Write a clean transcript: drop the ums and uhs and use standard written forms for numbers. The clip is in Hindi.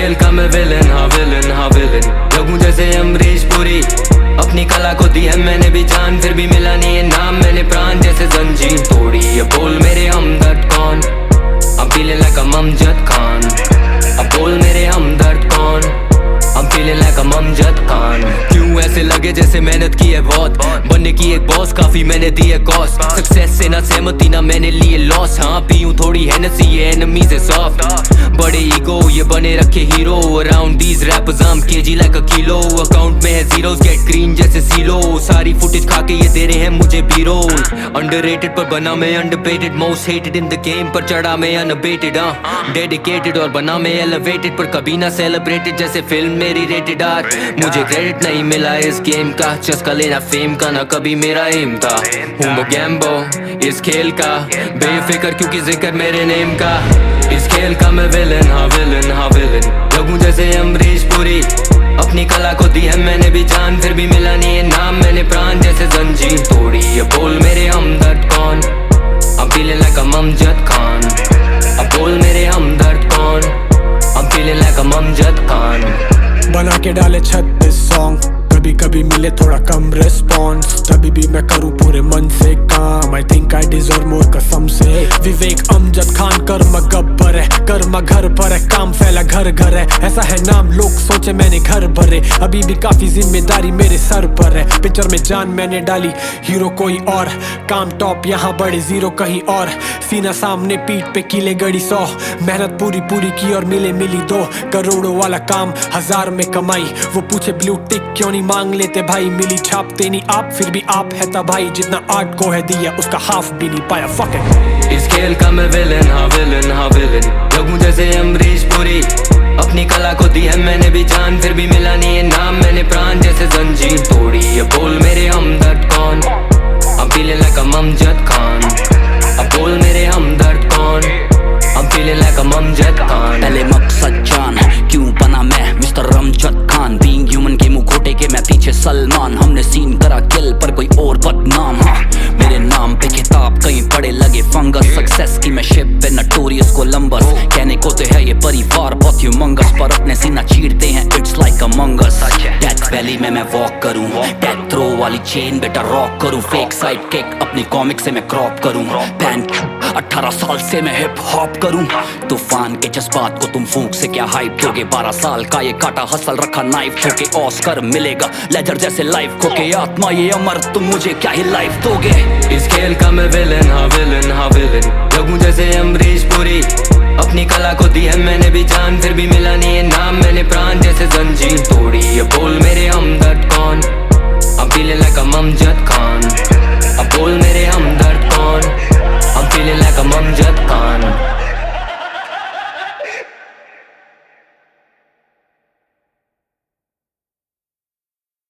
खेल का मैं विलन, हाँ विलन, हाँ विलन। लगूं जैसे अमरीश पुरी, अपनी कला को दी है मैंने भी जान, फिर भी मिला नहीं है नाम, मैंने प्राण जैसे जंजीर तोड़ी। ये बोल मेरे हमदर्द कौन, I'm feeling like I'm Amjad Khan. अब बोल मेरे हमदर्द कौन, I'm feeling like I'm Amjad Khan. क्यों ऐसे लगे जैसे मेहनत की है बहुत, बनने की एक बॉस काफी मैंने दी है कॉस्ट। सक्सेस से ना सहमति ना मैंने लिए लॉस, हाँ पीऊं थोड़ी हैनेसी ये एनिमी से सॉफ्ट। बड़े ईगो ये बने रखे hero, around these rappers I'm kg like a kilo। Account में है जीरोस गेट ग्रीन जैसे सीलो, सारी फुटेज खा के ये दे रहे हैं मुझे बी रोल। अंडररेटेड पर बना मैं underpaid, most hated in the game पर चढ़ा मैं अनअबेटेड। डेडिकेटेड और बना मैं एलिवेटेड, पर कभी ना सेलिब्रेटेड जैसे फिल्म मेरी रेटेड आर। मुझे क्रेडिट नहीं मिला इस गेम का, चस्का लेना फेम का ना कभी मेरा एम था। हूँ मैं गैम्बो इस खेल का, बेफिक्र क्योंकि जिक्र मेरे नेम का। इस खेल का मैं विलन, हाँ विलन, हाँ विलन। लगूं जैसे अमरीश पुरी, अपनी कला को दी है मैंने भी जान, फिर भी मिला नहीं है नाम, मैंने प्राण जैसे जंजीर तोड़ी। ये बोल मेरे हमदर्द कौन, I'm feeling like I'm Amjad Khan. अब बोल मेरे हमदर्द कौन, I'm feeling like I'm Amjad Khan. बना के डाले 36 सॉन्ग, कभी कभी मिले थोड़ा कम रिस्पॉन्स, तभी भी मैं करूँ पूरे मन से काम। I think I deserve more कसम से। विवेक अमजद खान कर्म गब्बर है, कर्म घर पर है, काम फैला घर घर है, ऐसा है नाम लोग सोचे मैंने घर भरे। अभी भी काफी जिम्मेदारी मेरे सर पर है, पिक्चर में जान मैंने डाली हीरो कोई और, काम टॉप यहाँ बड़े जीरो कहीं और। सीना सामने पीठ पे कीले गड़ी 100, मेहनत पूरी पूरी की और मिली 2 करोड़ों वाला काम 1000 में कमाई। वो पूछे ब्लू टिक क्यों नहीं मांग लेते भाई, मिली छापते नहीं आप फिर भी आप है तबाही, जितना आर्ट को है दिया उसका हाफ भी नहीं पाया। Fuck it. इस खेल का मैं विलन, हाँ विलन, हाँ विलन। लगूं जैसे अमरीश पुरी, अपनी कला को दी है मैंने भी जान, फिर भी मिला नहीं है नाम, मैंने प्राण जैसे जंजीर तोड़ी। ये बोल मेरे हमदर्द कौन, I'm feeling like I'm Amjad Khan. अब बोल मेरे हमदर्द कौन, I'm feeling like I'm Amjad Khan. पहले मकसद जान क्यों बना मैं mister Amjad Khan, being human के मुंह घोटे के मैं पीछे सलमान। हमने सीन करा किल पर कोई और बदनाम, हाँ मेरे नाम पे किताब कहीं पड़े लगे फंगस। सक्सेस की मैं शिप पे नटोरियस कोलंबस, कहने को तो है ये परिवार बहुत ह्यूमंगस, पर अपने सीना चीरते हैं it's like among us. Death valley में मैं वॉक करूं, डेथ थ्रो वाली चेन बेटा रॉक करूं, फेक साइड किक अपनी कॉमिक से मैं क्रॉप करूं, पैन 18 साल से मैं हिप हॉप करूं। तूफान के जज्बात को तुम फूंक से क्या हाइप दोगे, 12 साल का ये काटा हसल रखा नाइफ ठोके, ऑस्कर मिलेगा लेजर जैसे लाइफ खोके, आत्मा ये अमर तुम मुझे क्या ही लाइफ दोगे। इस खेल का मैं विलन, हाँ विलन, हाँ विलन। लगूं जैसे अमरीश पुरी, अपनी कला को दी है मैंने भी जान, फिर भी मिला